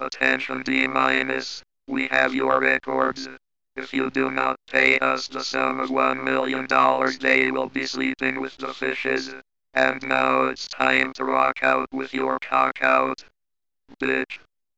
Attention D-minus, we have your records. If you do not pay us the sum of $1 million, they will be sleeping with the fishes. And now it's time to rock out with your cock out, bitch.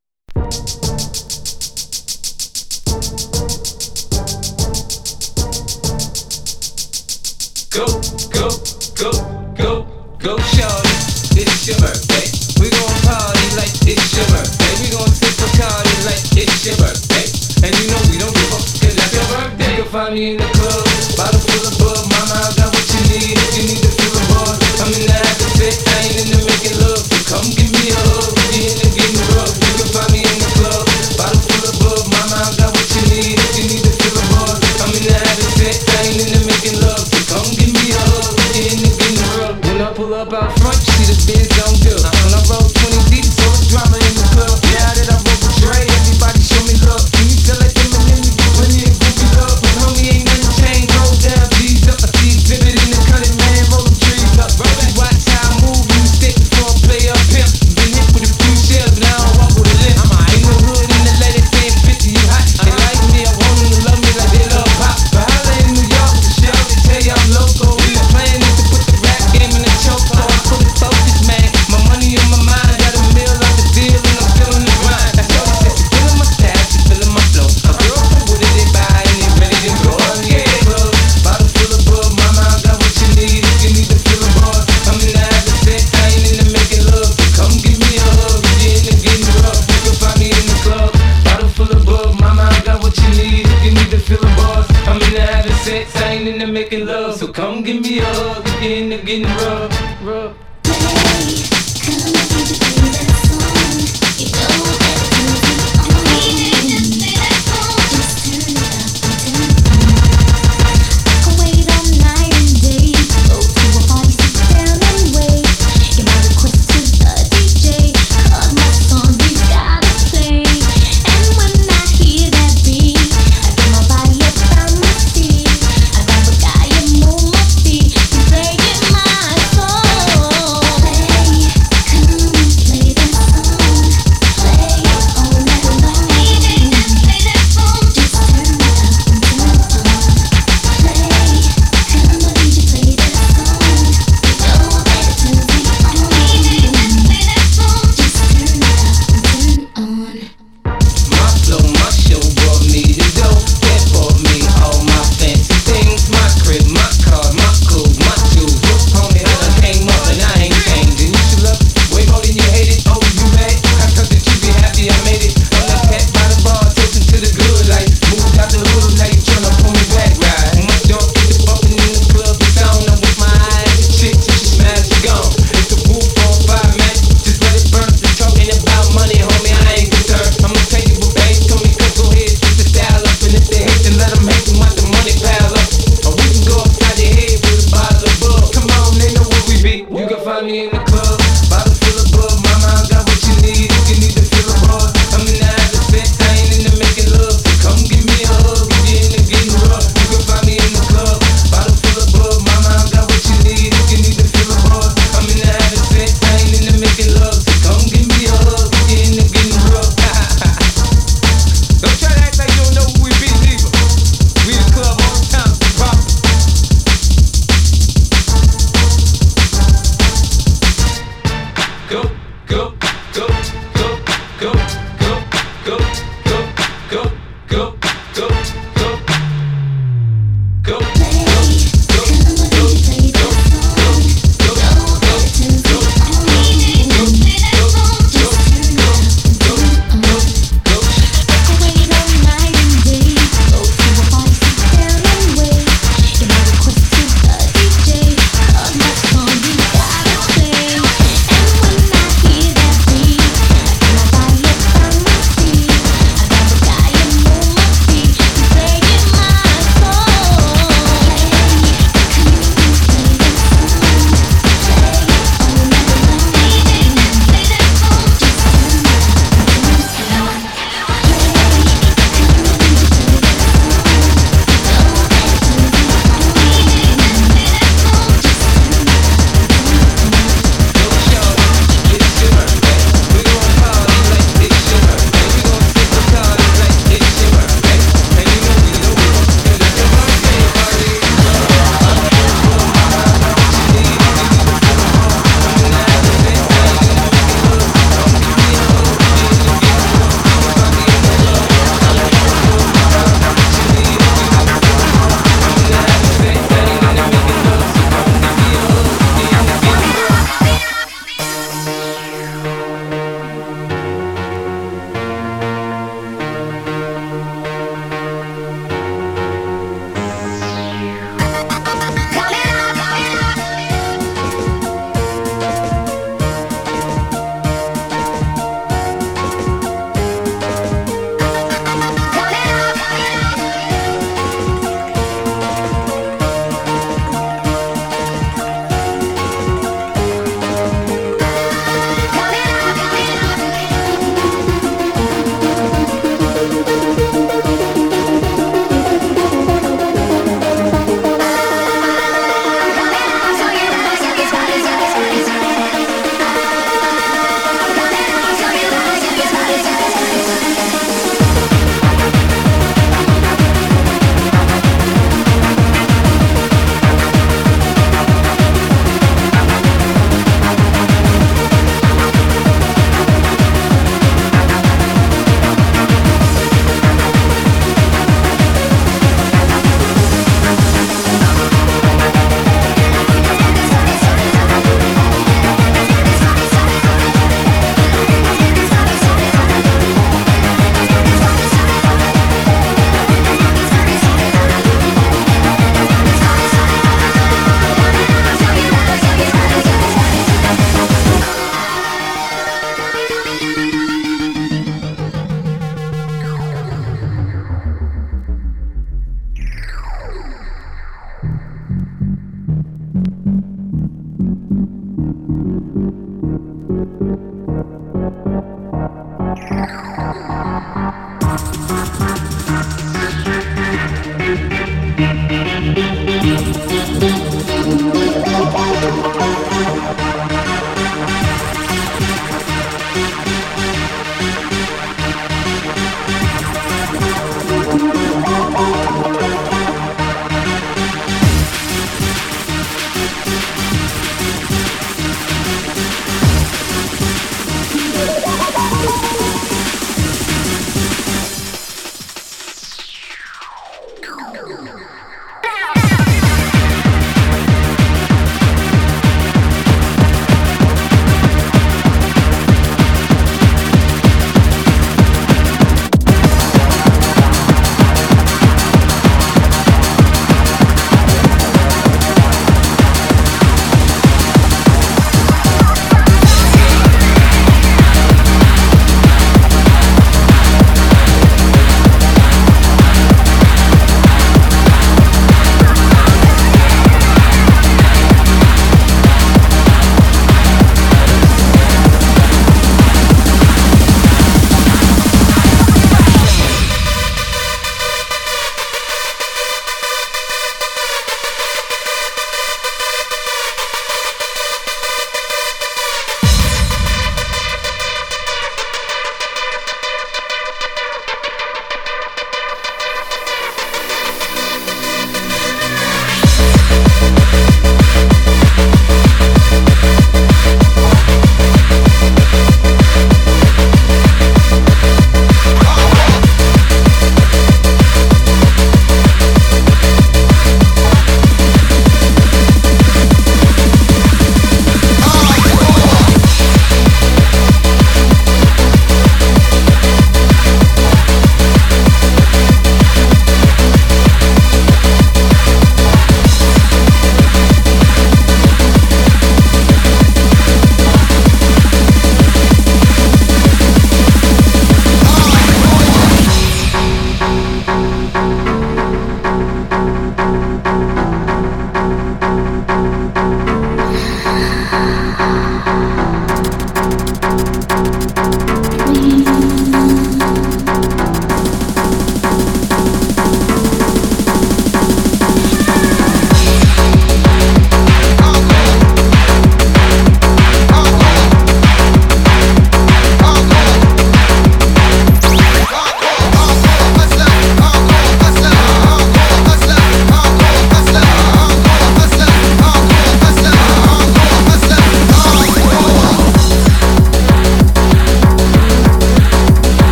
Go, go, go, go, go, shorty. It's your birthday. We gon' party like it's your birthday. We gon' sip Bacardi like it's your birthday. And you know we don't give up, cause that's your birthday. You can find me in the club, bottle full of bug. Mama, I got what you need if you need to feel the buzz. I'm in the having sex, I ain't in the making love. So come give me a hug, we in the getting rough. You can find me in the club, bottle full of bug. Mama, I got what you need if you need to feel the buzz. I'm in the having sex, I ain't in the making love. So come give me a hug, we in the getting rough. When I pull up out front, you see the Benz on good. When I roll 20 deep, so it's drama in the club. Now that I roll with Dre, everybody show me love. Can you tell like them and then you get plenty of goofy love? But homie ain't nothing changed, roll down, G's up. I see exhibit in the cutting, man, roll them trees up. You watch how I move, you stick before I play up pimp. Been hit with a few shells, but I don't walk with a limp. In the hood, in the lady saying 50, you hot. They like me, I want them to love me like they love pop. But holla in New York, the shell, they tell you I'm local. The plan is to put the rap game in the choke, so I'm fully focused, man. My money on my mind, got a meal off the deal, and I'm feeling the grind. That's all she said, she feeling my style, she feeling my flow. A girl from Wooded, they buy, and they ready to go. Yeah, club, bottle full of bug, mama, I got what you need if you need to feel the buzz. I'm in the having sex, I ain't in the making love. So come give me a hug, if you in the getting rough. You can find me in the club, bottle full of bug, mama, I got what you need if you need to feel the buzz. I'm in the having sex, I ain't in the making love. So come give me a hug, if you in the getting rough.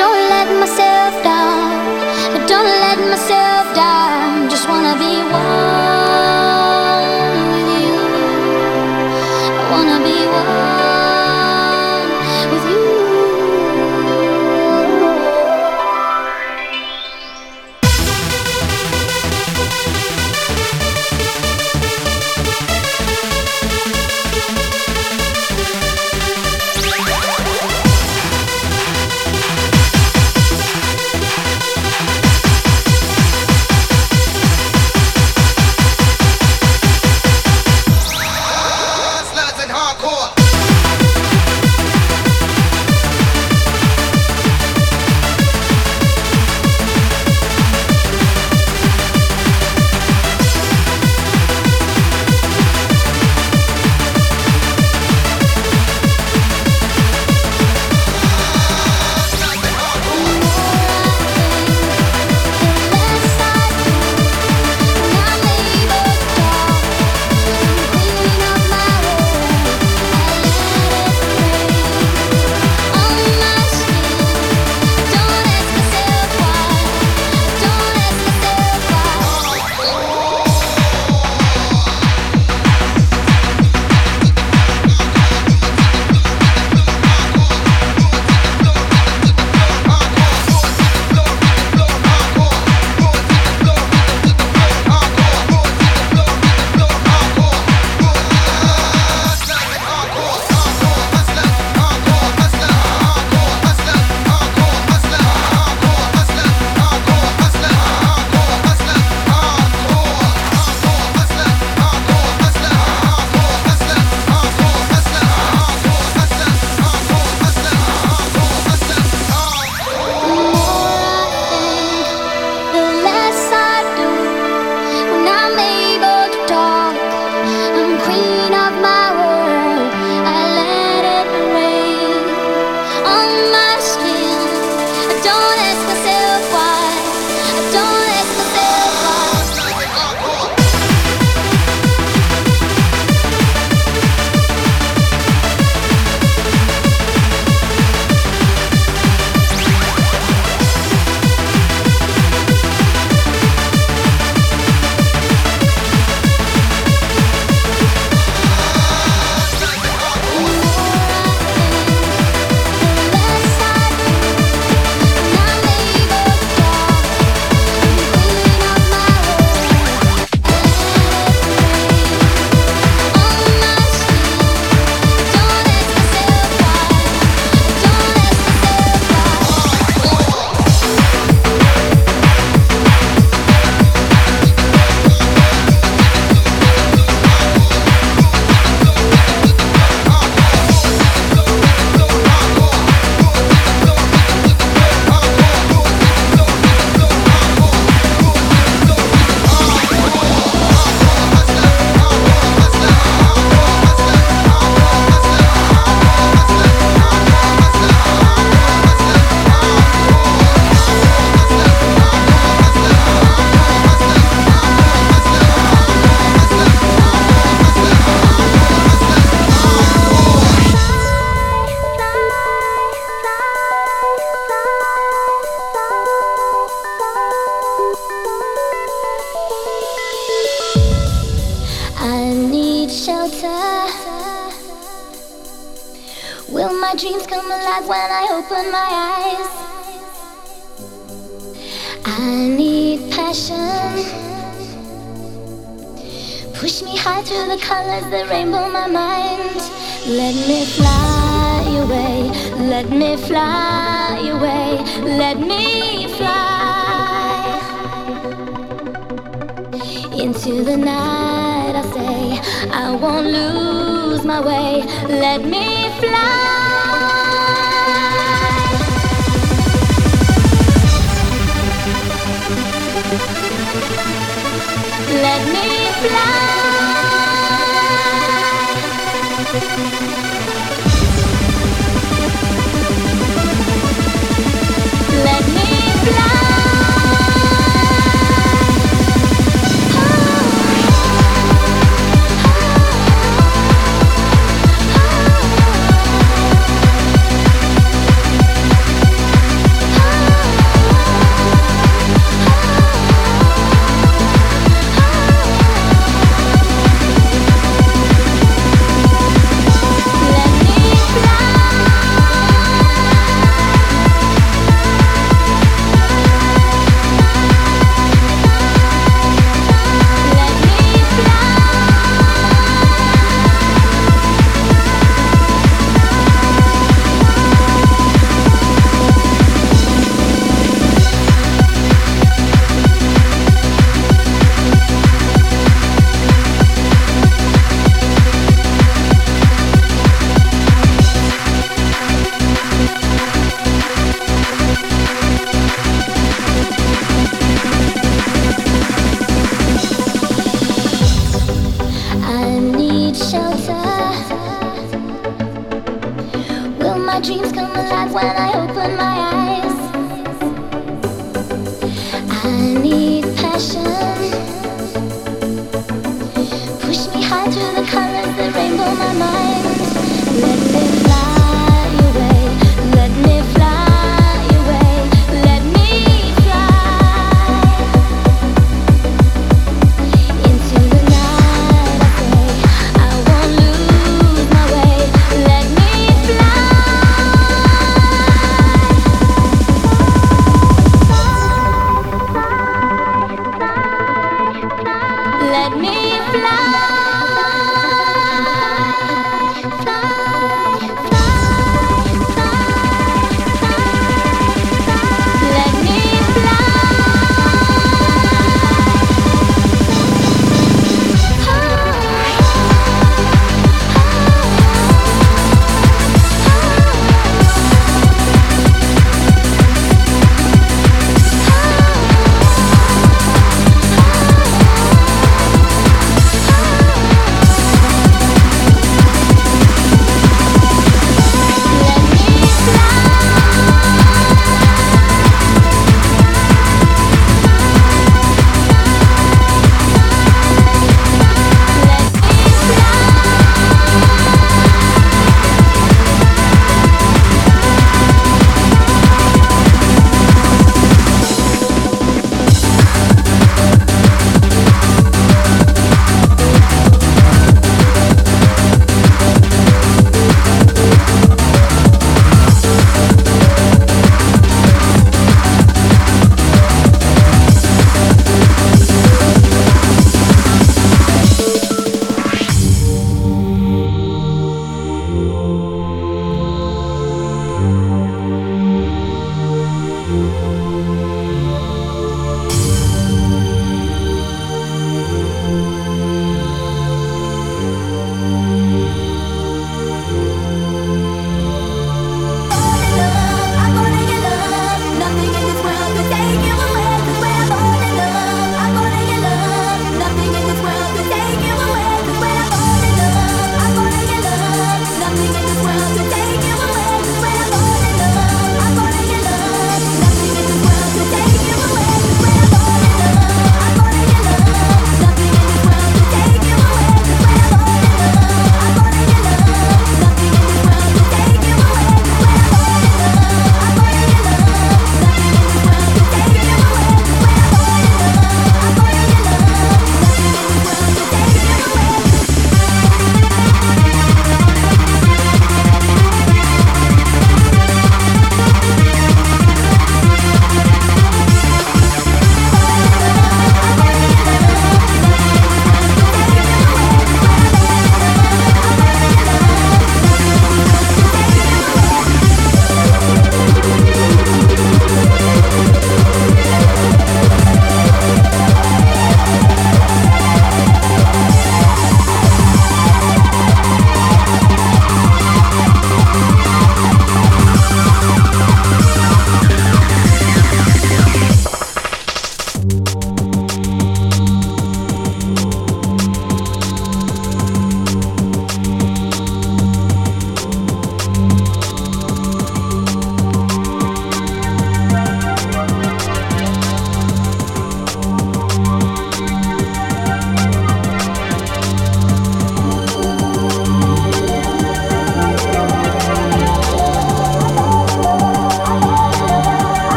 don't let myself down. I don't let myself down. Just wanna be one with you. I wanna be one with you. Will my dreams come alive when I open my eyes? I need passion. Push me high through the colors that rainbow my mind. Let me fly away, let me fly away, let me fly into the night. I say I won't lose my way. Let me fly. Let me fly. Let me fly. dreams come alive when I open my eyes. I need passion. Push me high through the colors that rainbow my mind. Let me fly away. Let me fly away. Let me fly into the night. I say I won't lose my way. Let me fly. Let me fly, fly,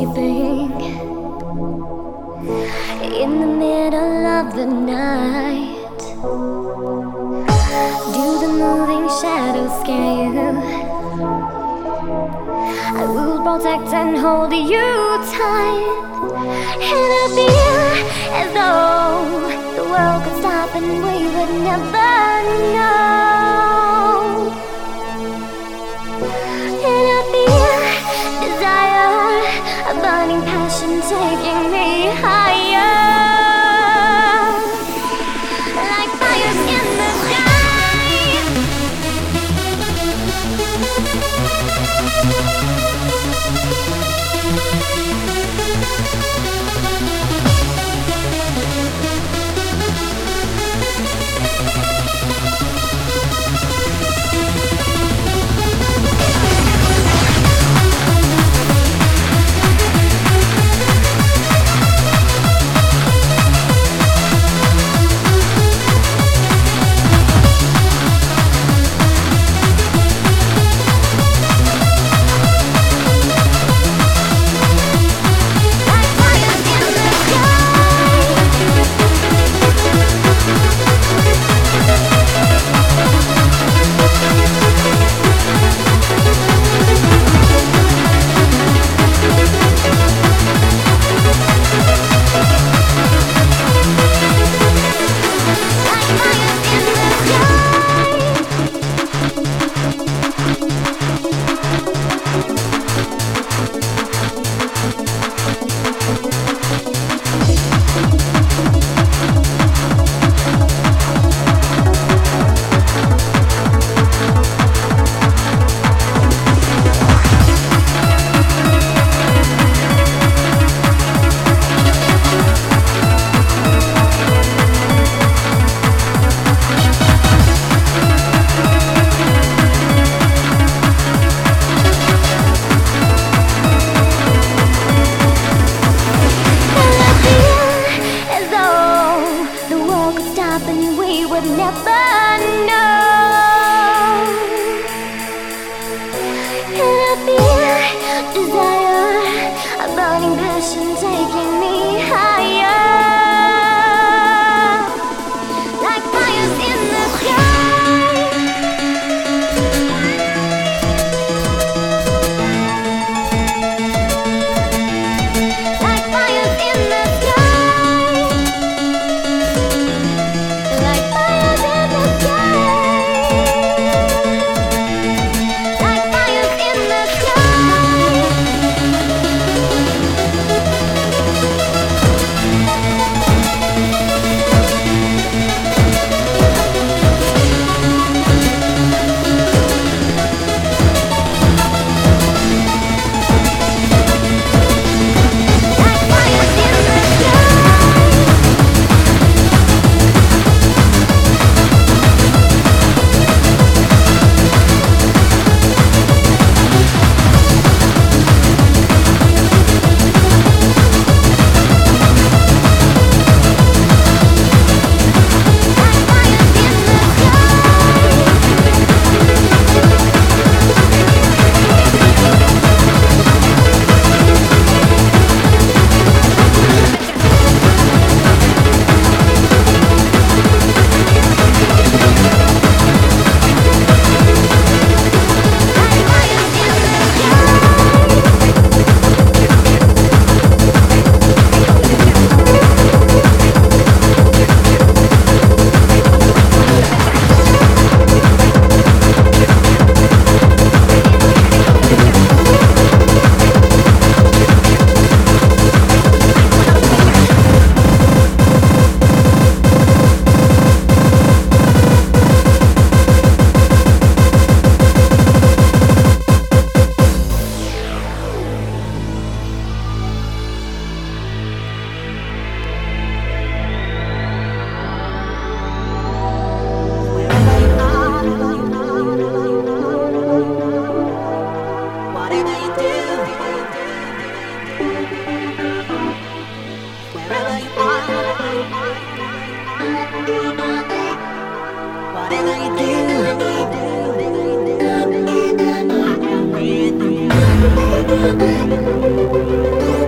sleeping in the middle of the night. Do the moving shadows scare you? I will protect and hold you tight. And I feel as though the world could stop and we would never know. And I feel desire, a burning passion taking me higher, like fires in the sky. Whatever you do.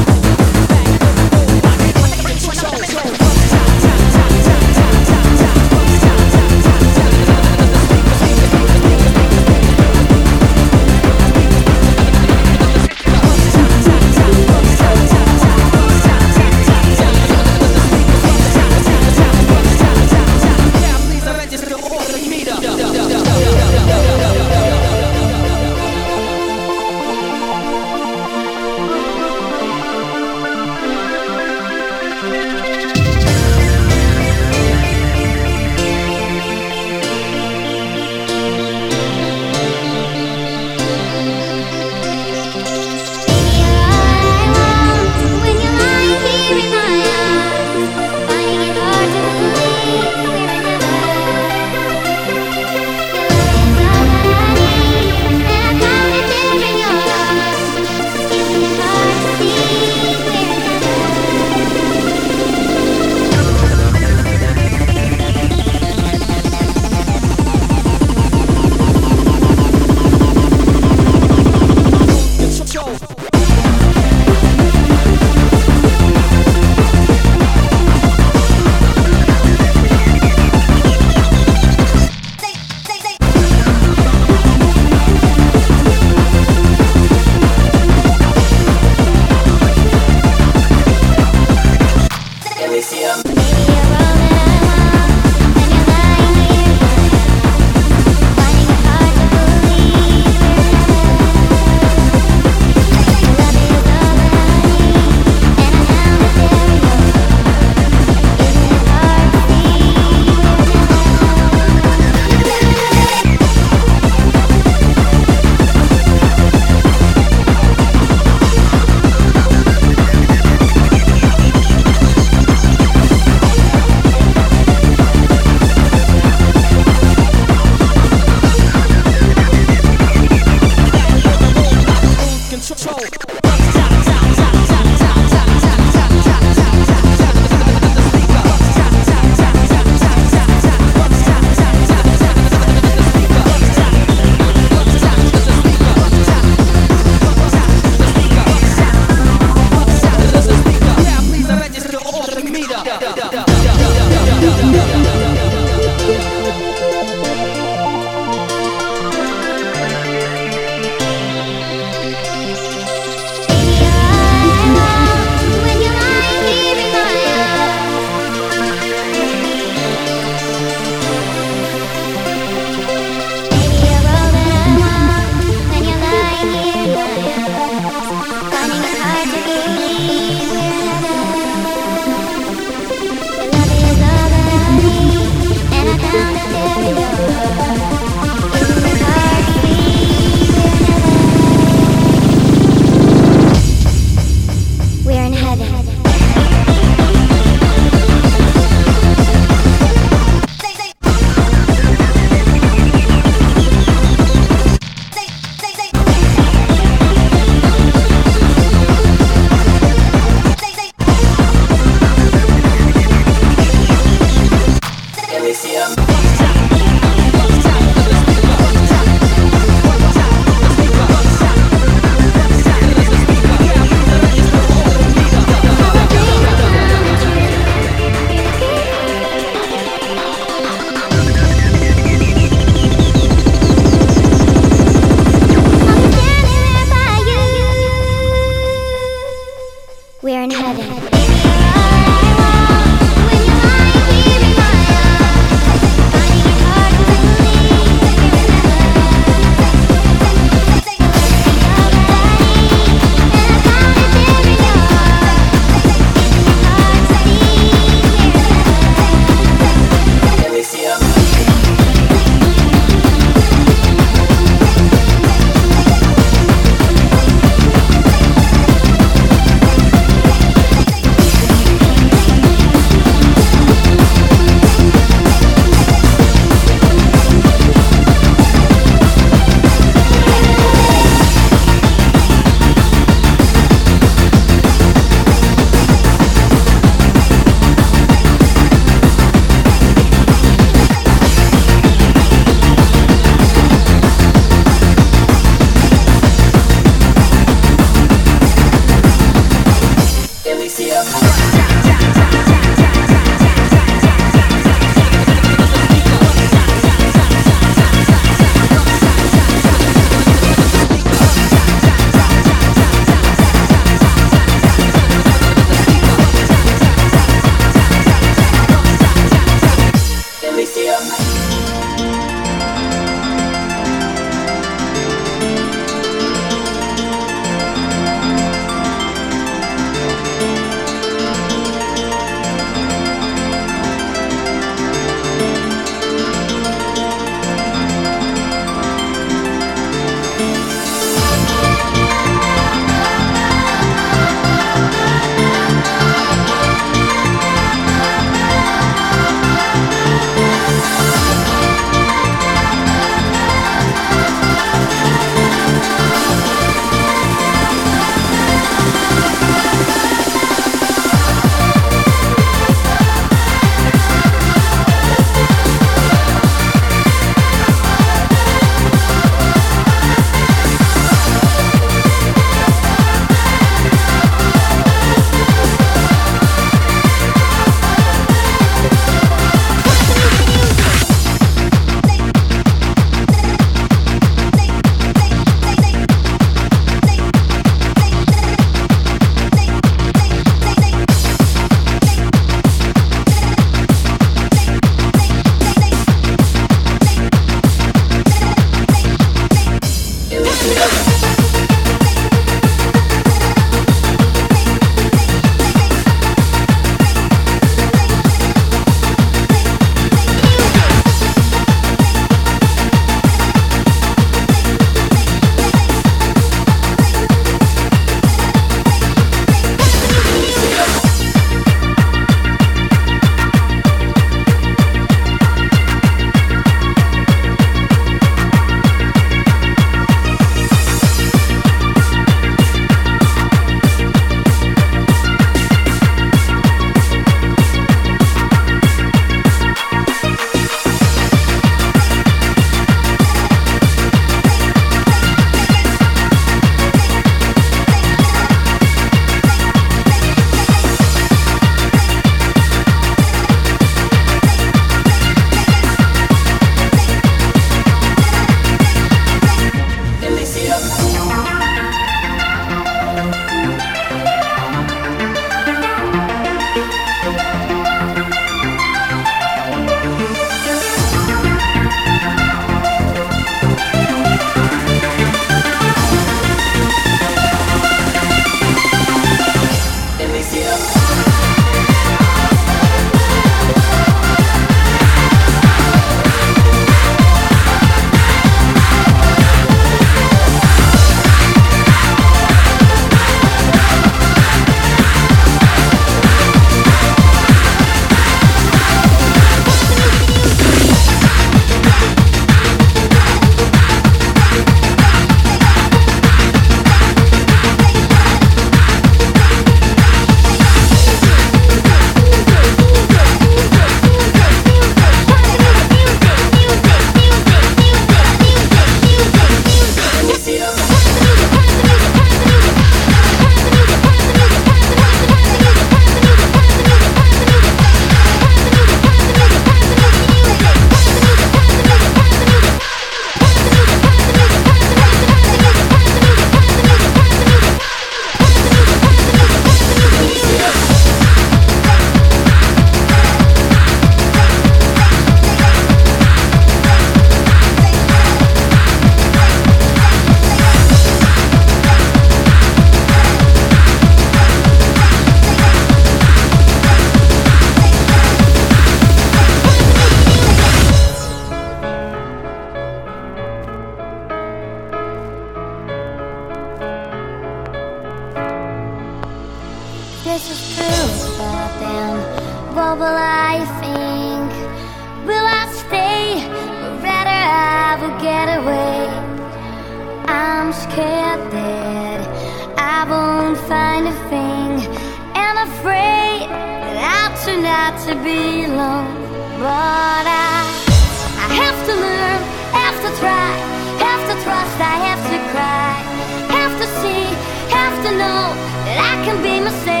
this is true, but then what will I think? Will I stay, or rather I will get away? I'm scared that I won't find a thing, and afraid that I'll turn out to be alone. But I have to learn, have to try, have to trust, I have to cry, have to see, have to know that I can be myself.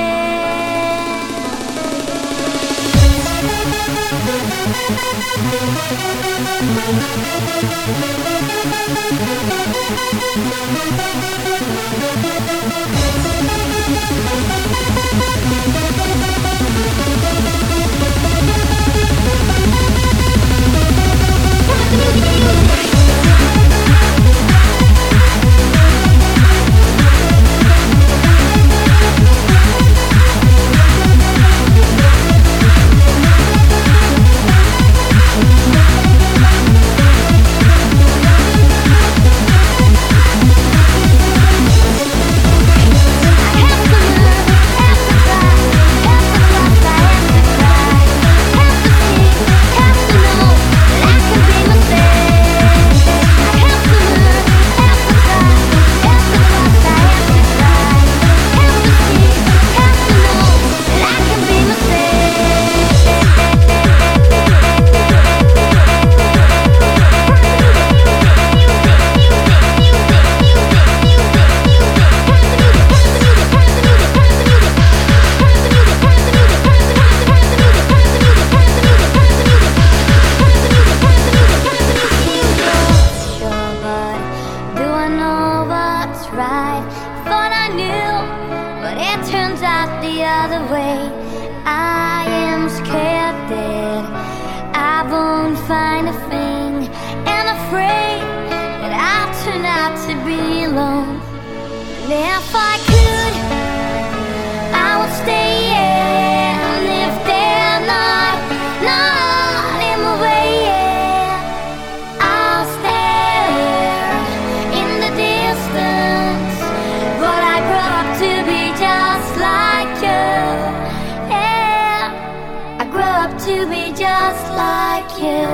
To be just like you.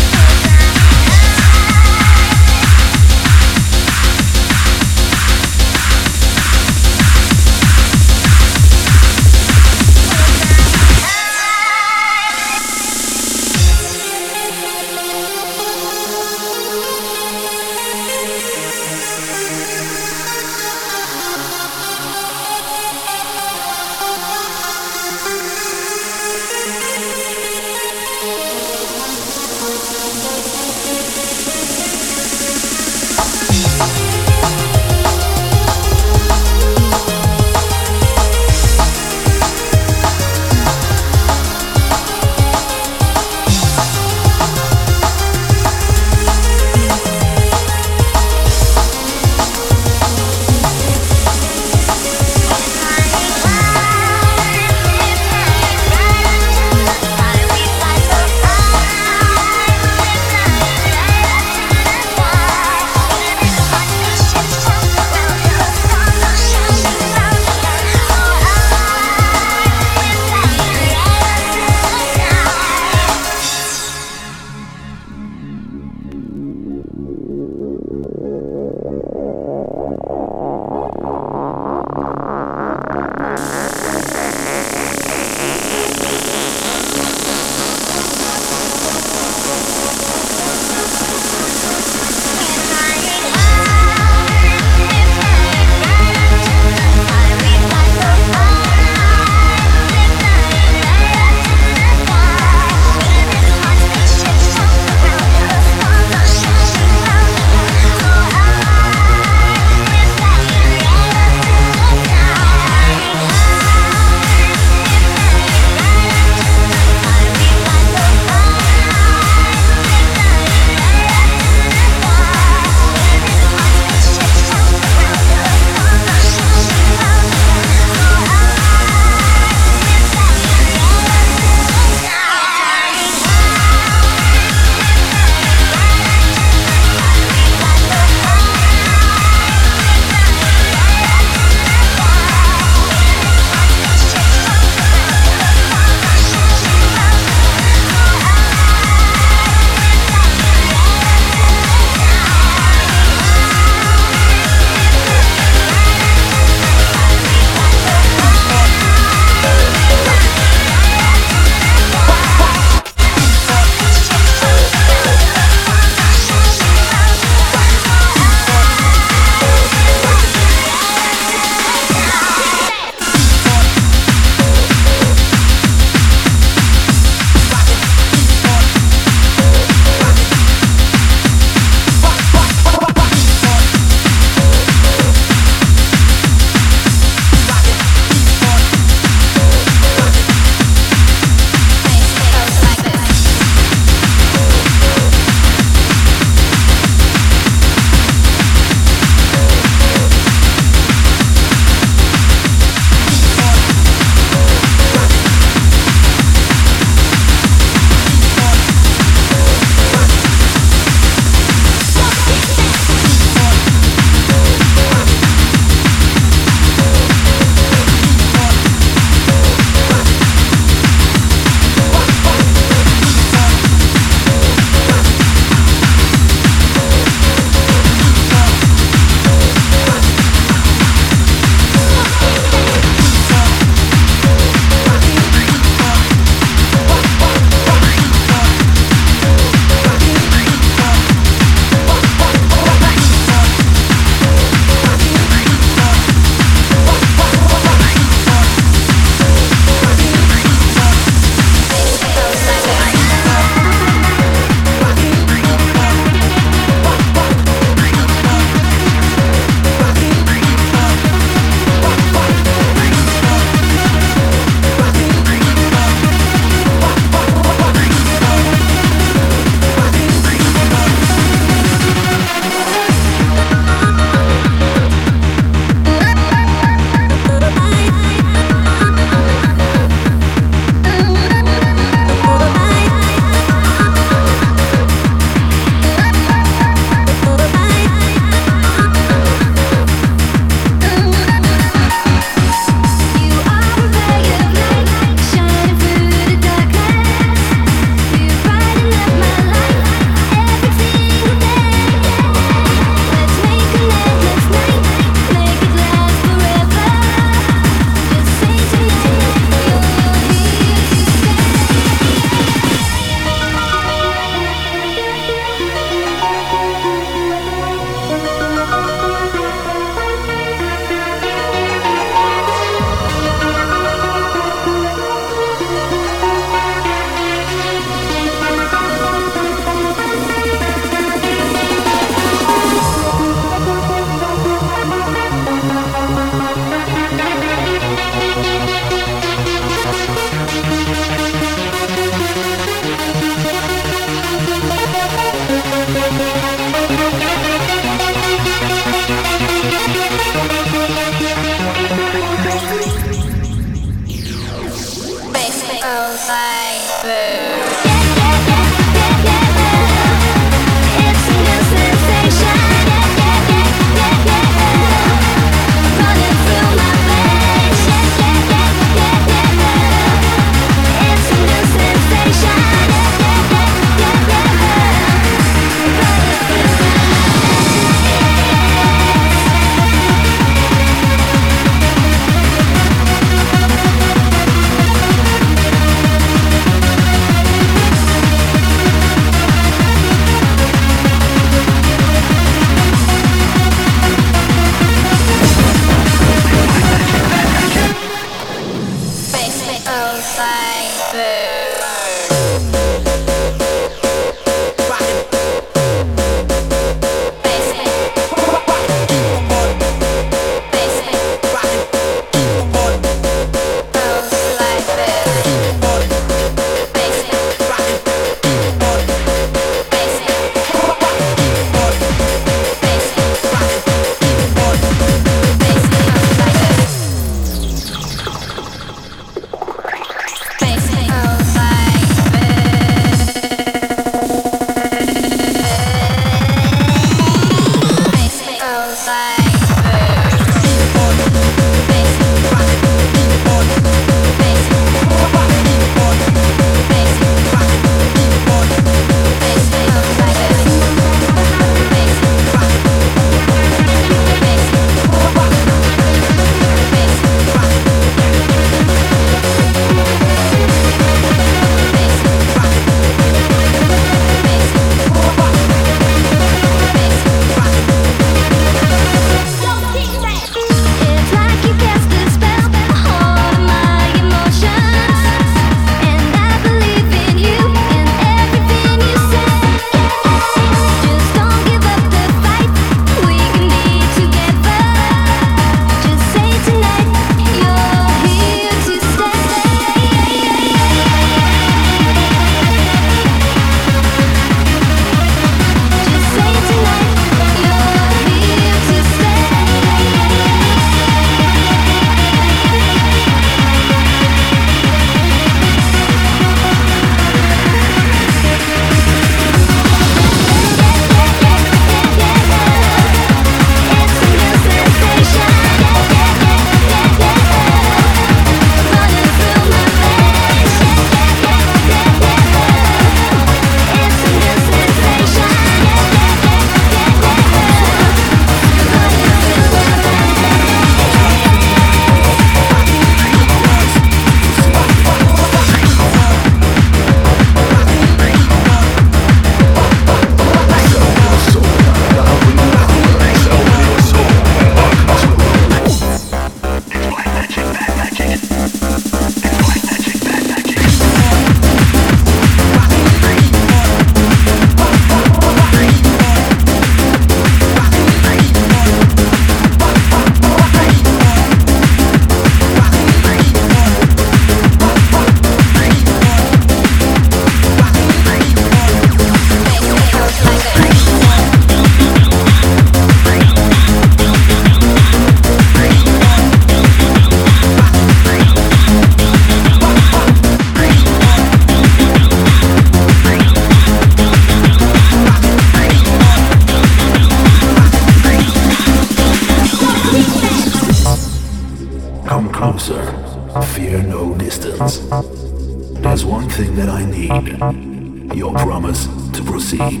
Your promise to proceed.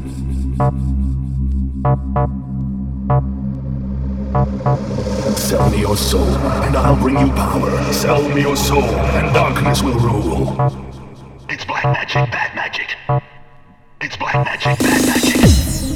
Sell me your soul, and I'll bring you power. Sell me your soul, and darkness will rule. It's black magic, bad magic. It's black magic, bad magic.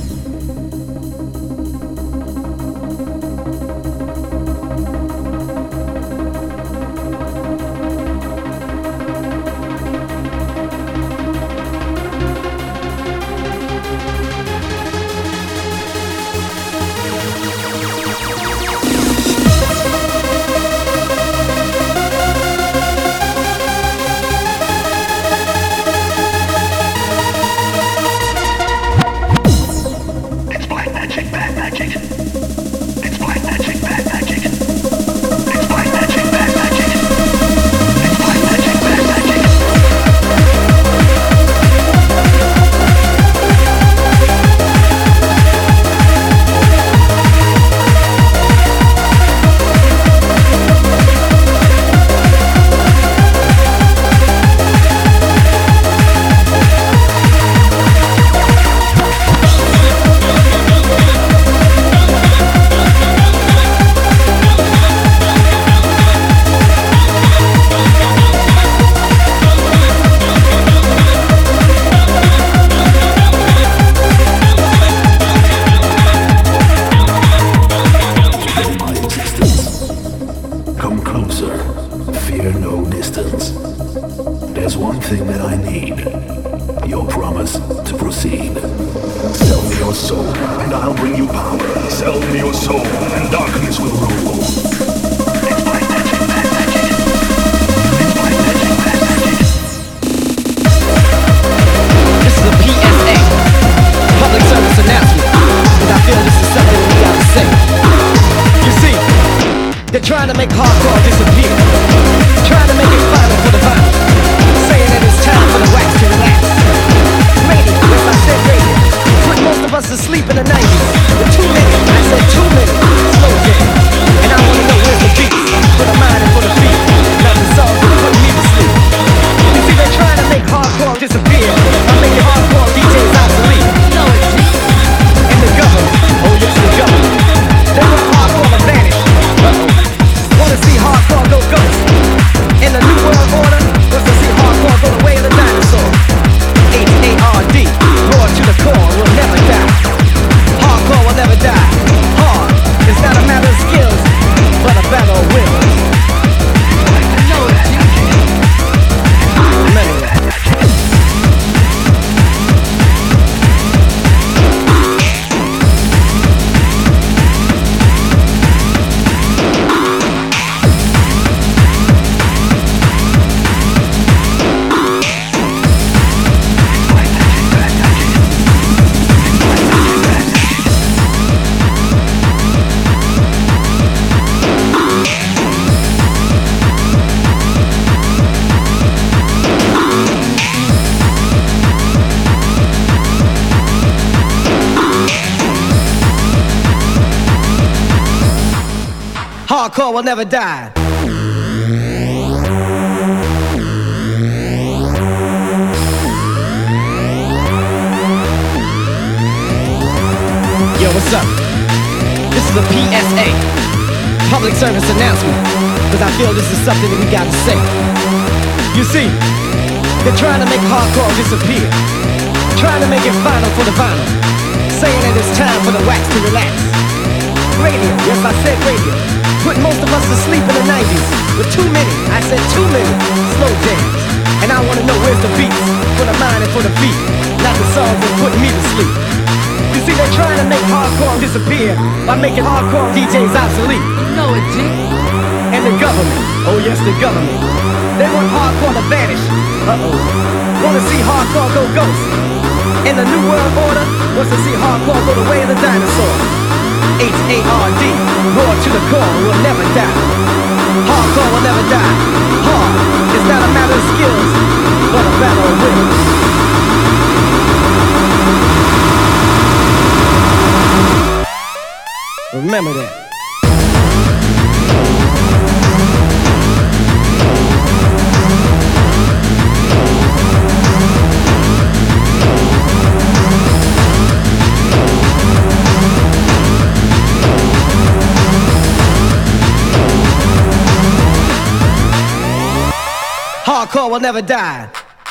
Trying to make hardcore disappear, trying to make it final for the vinyl, saying that it's time for the wax to relax. Radio, yes I said radio, put most of us to sleep in the 90s. With 2 minutes, I said 2 minutes, slow jam. And I wanna know where's the beats, for the mind and for the feet, not the songs that put me to sleep. You see they're trying to make hardcore disappear, by making hardcore DJs obsolete. No, it's me. And the government, oh yes the government, they want hardcore to vanish. Wanna see hardcore go ghost. In the new world order, wants to see hardcore go the way of the dinosaur. H-A-R-D, roar to the core, will never die. Hardcore will never die. Hard, it's not a matter of skills, but a battle of will. I know it, remember that. Hardcore will never die. Yo, what's up? This is a PSA, public service announcement, cause I feel this is something that we gotta say. You see, they're trying to make hardcore disappear, trying to make it final for the vinyl, saying that it's time for the wax to relax. Radio, yes I said radio, put most of us to sleep in the 90s. With 2 minutes, I said 2 minutes, slow jams. And I wanna know where's the beats, for the mind and for the feet, not the songs that put me to sleep. You see they're trying to make hardcore disappear, by making hardcore DJs obsolete. You know it, G. And the government, oh yes the government, they want hardcore to vanish. Uh-oh, wanna see hardcore go ghost. In the new world order, wants to see hardcore go the way of the dinosaur. H-A-R-D, roar to the core, will never die. Hardcore will never die. Hard, it's not a matter of skills, but a battle of will. Remember that. hardcore will never die.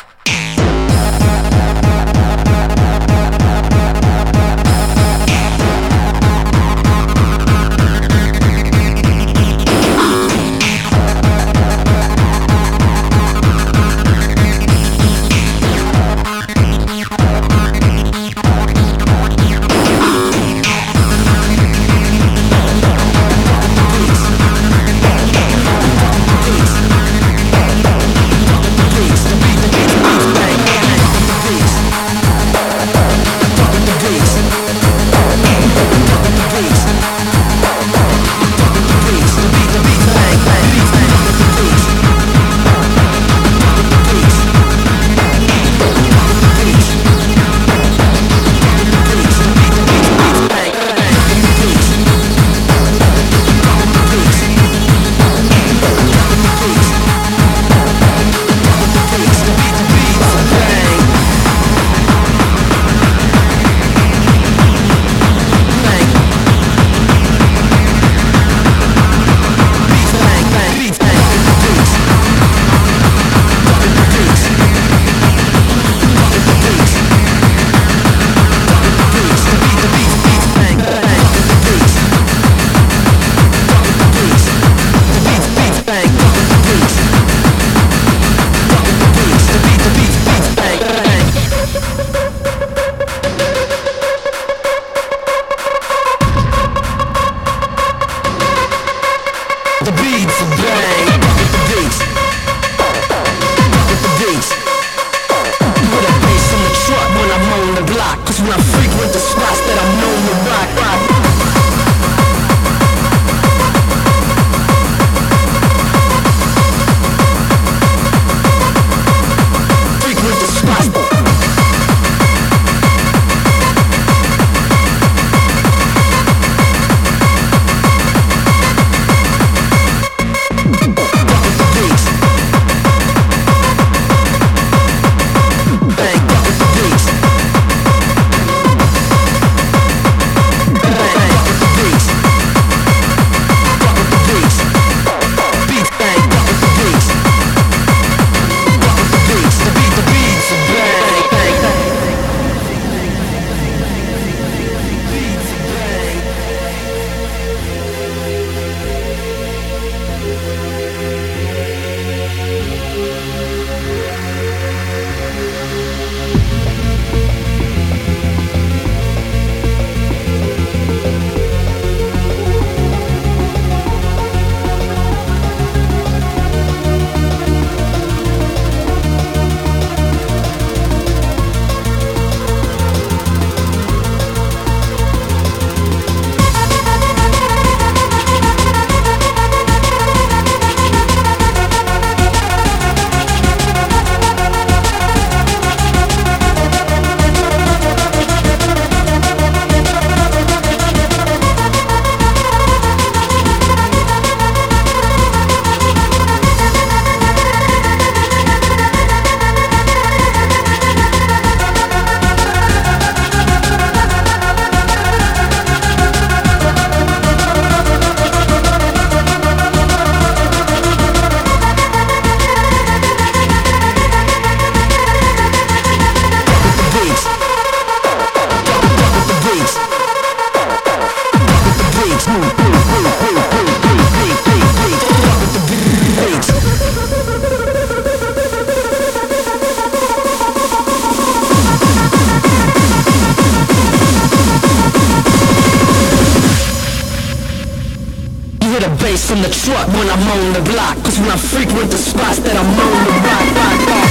From the truck when I'm on the block, 'cause when I frequent the spots that I'm on the rock.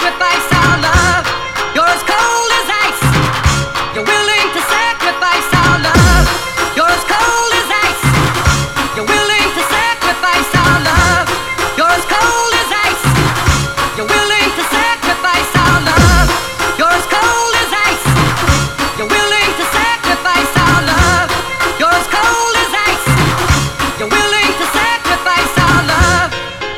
sacrifice our love. You're as cold as ice. You're willing to sacrifice our love. You're as cold as ice. You're willing to sacrifice our love. You're as cold as ice. You're willing to sacrifice our love. You're as cold as ice. You're willing to sacrifice our love. You're as cold as ice. You're willing to sacrifice our love.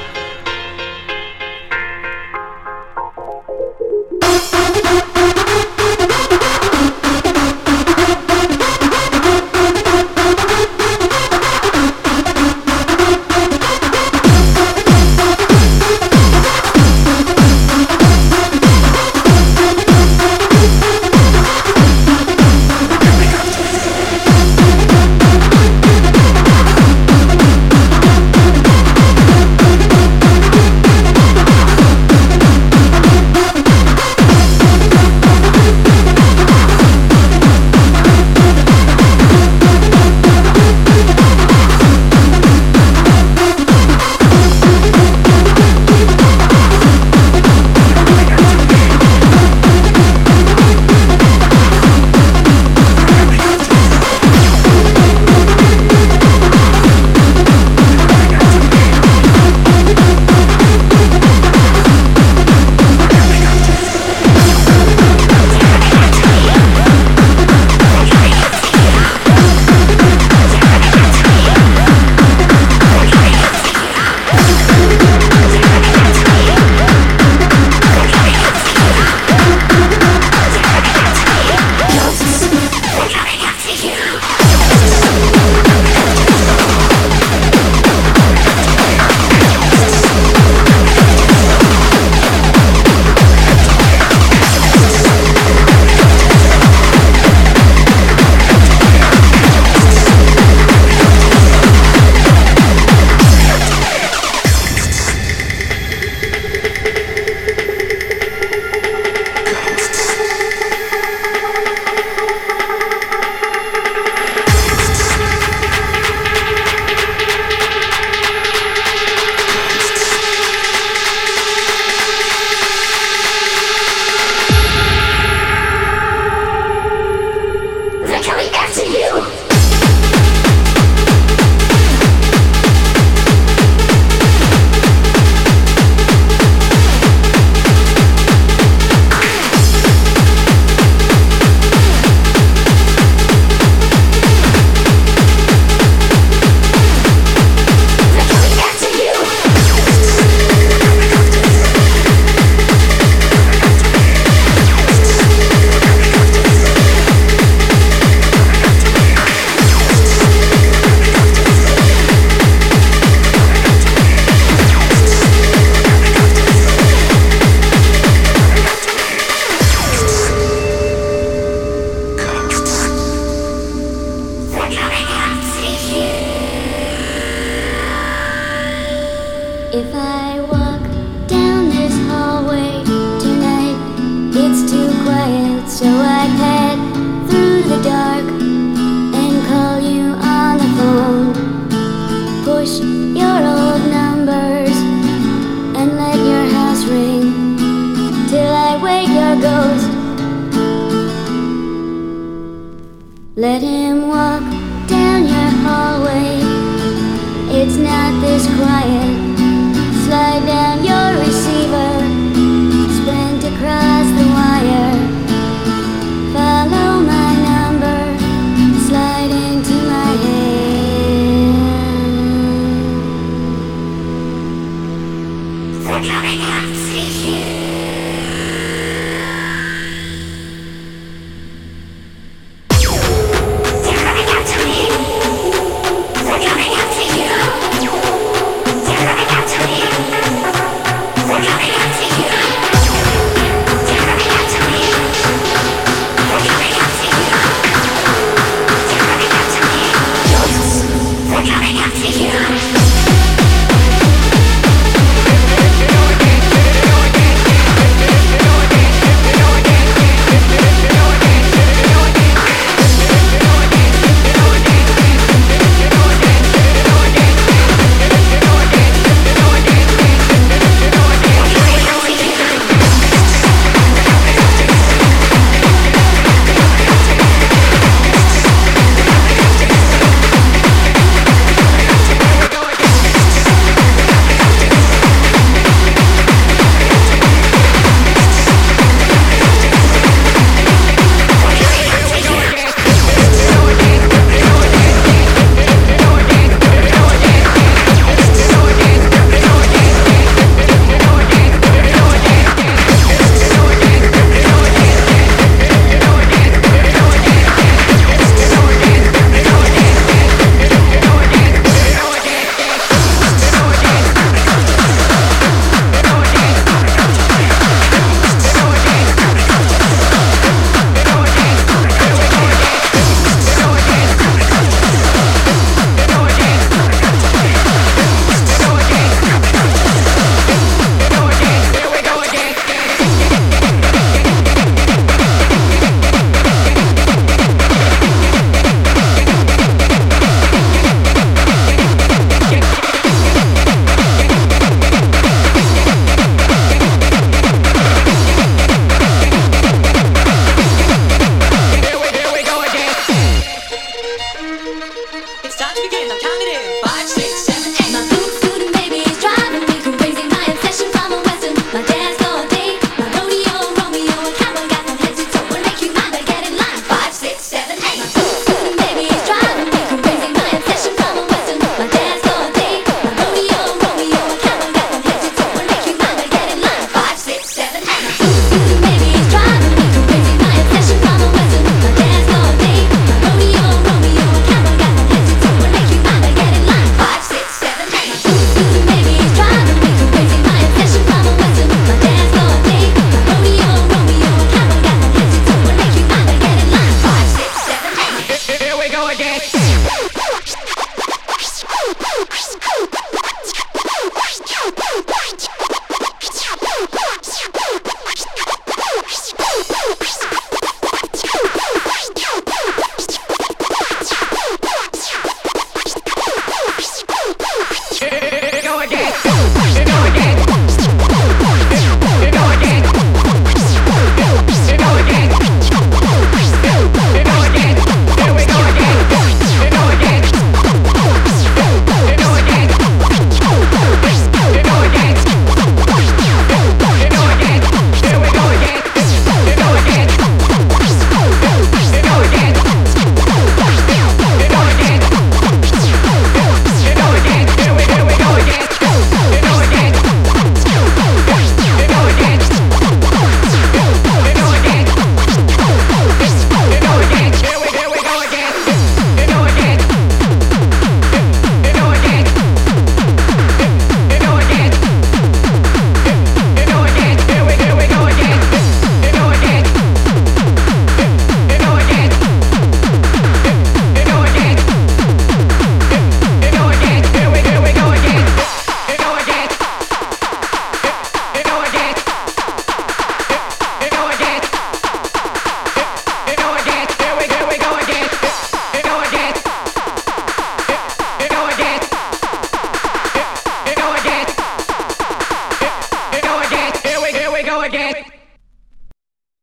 If I walk down this hallway tonight, it's too quiet, so I head through the dark and call you on the phone. Push your old numbers and let your house ring till I wake your ghost. Let him walk down your hallway. It's not this quiet. Slide down your receiver, sprint across the wire. Follow my number, slide into my hand. We're coming out to see you. They're coming out to me. They're coming out to you. They're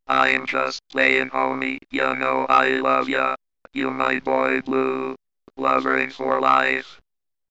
I'm just playing, homie. You know I love ya. You my boy Blue. Lovering for life.